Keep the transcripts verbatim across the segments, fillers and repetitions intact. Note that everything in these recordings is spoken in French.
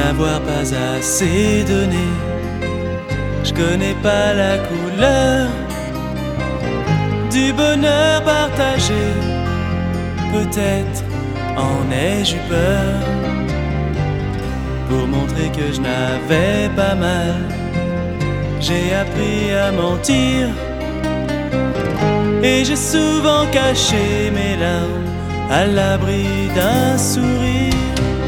n'avoir pas assez donné. Je connais pas la couleur du bonheur partagé. Peut-être en ai-je eu peur pour montrer que je n'avais pas mal. J'ai appris à mentir et j'ai souvent caché mes larmes à l'abri d'un sourire.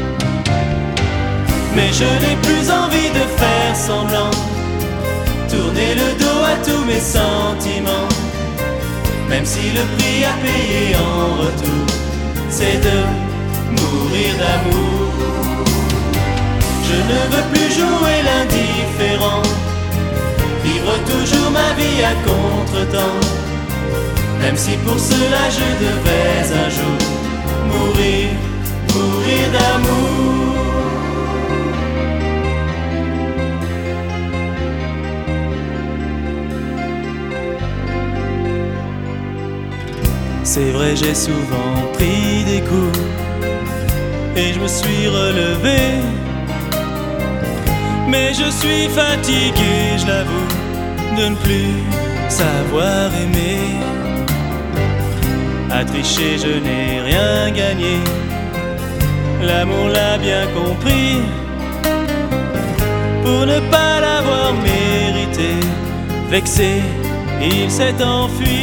Mais je n'ai plus envie de faire semblant, tourner le dos à tous mes sentiments, même si le prix à payer en retour, c'est de mourir d'amour. Je ne veux plus jouer l'indifférent, vivre toujours ma vie à contre-temps, même si pour cela je devais un jour mourir, mourir d'amour. C'est vrai, j'ai souvent pris des coups et je me suis relevé, mais je suis fatigué, je l'avoue, de ne plus savoir aimer. À tricher, je n'ai rien gagné, l'amour l'a bien compris. Pour ne pas l'avoir mérité, vexé, il s'est enfui.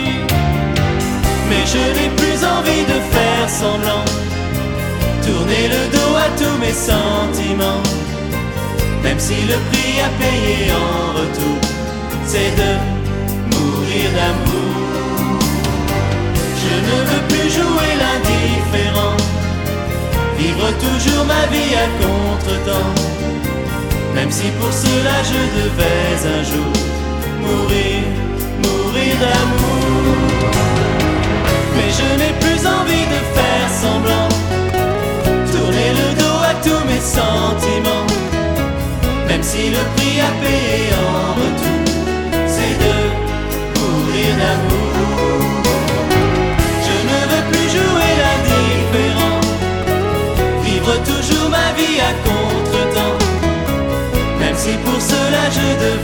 Mais je n'ai plus envie de faire semblant, tourner le dos à tous mes sentiments, même si le prix à payer en retour, c'est de mourir d'amour. Je ne veux plus jouer l'indifférent, vivre toujours ma vie à contre-temps, même si pour cela je devais un jour mourir, mourir d'amour. Mais je n'ai plus envie de faire semblant, tourner le dos à tous mes sentiments, même si le prix à payer en retour, c'est de mourir d'amour. Je ne veux plus jouer l'indifférent, vivre toujours ma vie à contre-temps, même si pour cela je devais